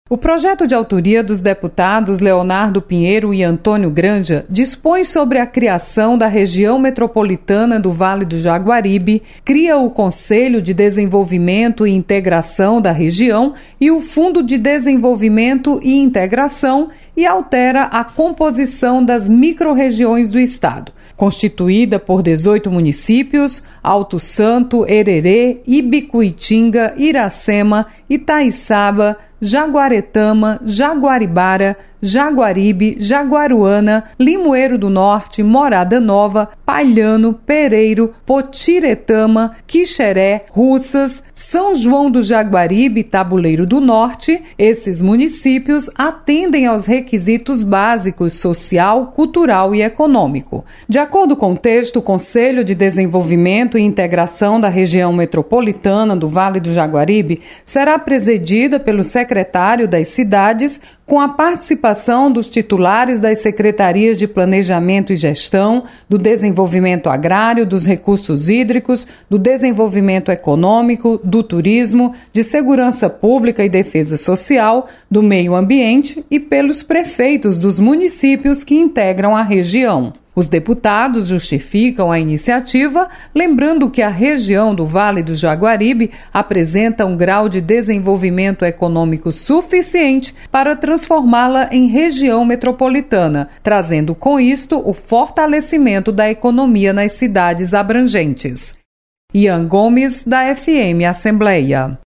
O projeto de autoria dos deputados Leonardo Pinheiro e Antônio Granja dispõe sobre a criação da região metropolitana do Vale do Jaguaribe, cria o Conselho de Desenvolvimento e Integração da região e o Fundo de Desenvolvimento e Integração e altera a composição das microrregiões do estado, constituída por 18 municípios: Alto Santo, Hererê, Ibicuitinga, Iracema, Itaiçaba, Jaguaretama, Jaguaribara, Jaguaribe, Jaguaruana, Limoeiro do Norte, Morada Nova, Palhano, Pereiro, Potiretama, Quixeré, Russas, São João do Jaguaribe e Tabuleiro do Norte. Esses municípios atendem aos requisitos básicos social, cultural e econômico. De acordo com o texto, o Conselho de Desenvolvimento e Integração da Região Metropolitana do Vale do Jaguaribe será presidida pelo secretário das cidades, com a participação dos titulares das Secretarias de Planejamento e Gestão, do Desenvolvimento Agrário, dos Recursos Hídricos, do Desenvolvimento Econômico, do Turismo, de Segurança Pública e Defesa Social, do Meio Ambiente e pelos prefeitos dos municípios que integram a região. Os deputados justificam a iniciativa, lembrando que a região do Vale do Jaguaribe apresenta um grau de desenvolvimento econômico suficiente para transformá-la em região metropolitana, trazendo com isto o fortalecimento da economia nas cidades abrangentes. Ian Gomes, da FM Assembleia.